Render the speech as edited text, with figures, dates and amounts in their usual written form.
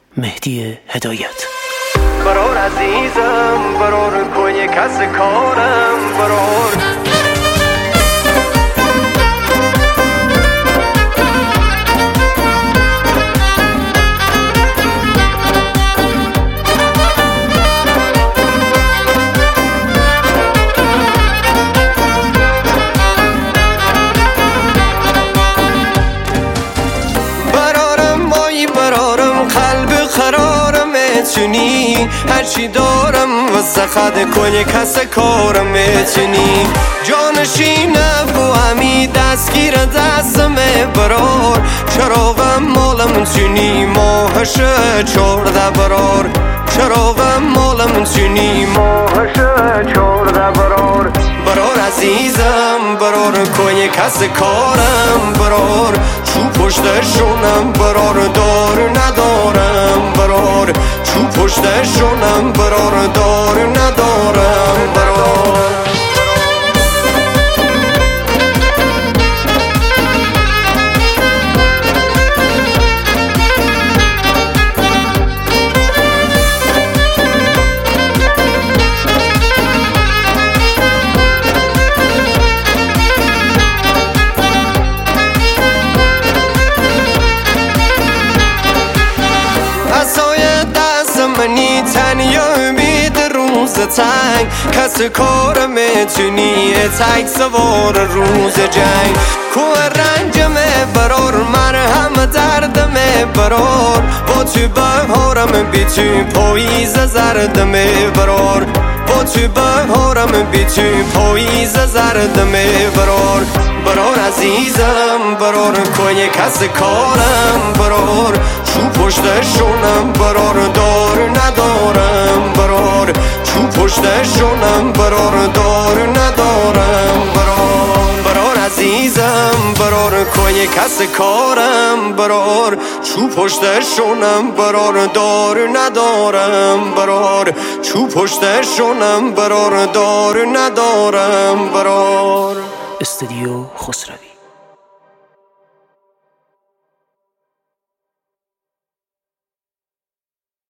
مهدی هدایت. برار عزیزم، برار کوی کس کارم، برار میتونی هرچی دارم واسه خد کنی کس کارم میتونی جانشینه و همی دستگیر دستمه برار چراغم مالم تونی ماهشه 14 برار چراغم مالم تونی ماهشه 14 برار برار عزیزم برار کنی کس کارم برار چو پشتشونم برار دار ندارم برار چو پشتشونم برار دار ندارم برار منی تنیا امید روز تنگ کس کار میتونی تک سوار روز جنگ کوه رنجمه برار مرهم دردمه برار با تو بهارم بی تو پاییز زردمه برار با تو بهارم بی تو پاییز زردمه برار برار عزیزم برار کنی کس کارم برار چو پشتشونم برار دار ندارم برار چو پشتشونم برار دار ندارم برار عزیزم برار کنی کس کارم برار چو پشتشونم برار دار ندارم برار چو پشتشونم برار دار ندارم برار. استودیو خسروی.